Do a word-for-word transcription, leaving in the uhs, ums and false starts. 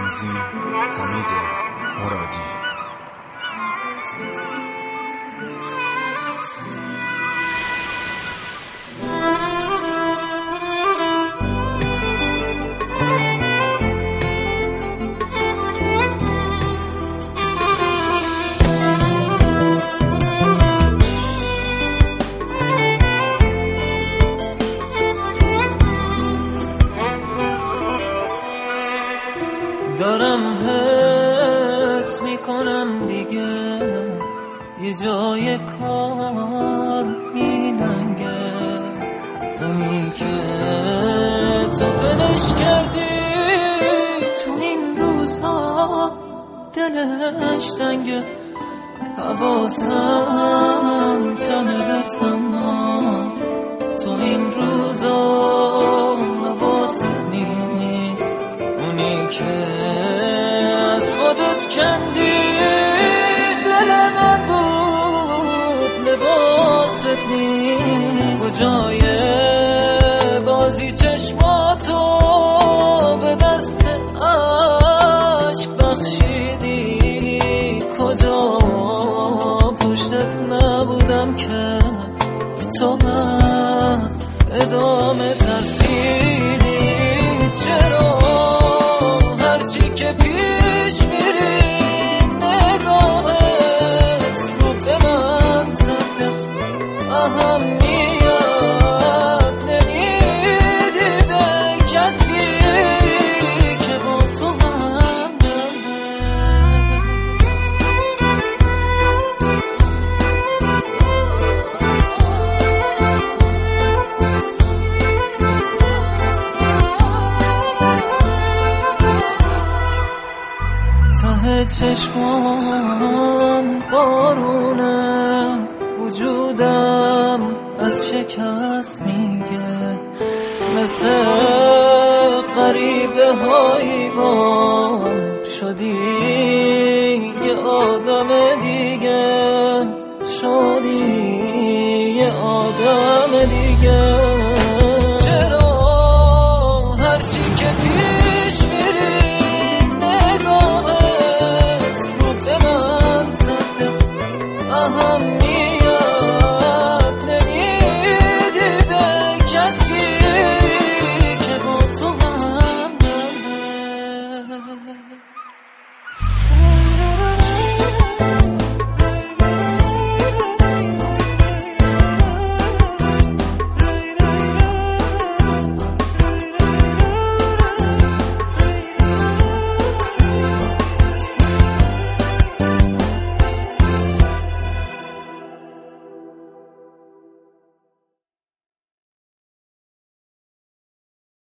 تنظیم حمید مرادی. دارم حس میکنم دیگه یه جای کار میلنگه، اونی که تو بلش کردی تو این روزها دلش تنگه. حواسم جمع به تمام تو این روزها حواست نیست، اونی که از خودت کندی دل من بود لباست نیست. کجای بازی چشماتو به دست عشق بخشیدی، کجا پشتت نبودم که تو از ادامه ترسیدی. چرا هرچی که پیش میری نگاهت رو به من زده، اهمیت نمیدی به کسی که با تو هم ته چشمان بارونه، وجودم از شکست میگه، مثل غریبه هایی بام شدی یه آدم دیگه، شدی یه آدم دیگه.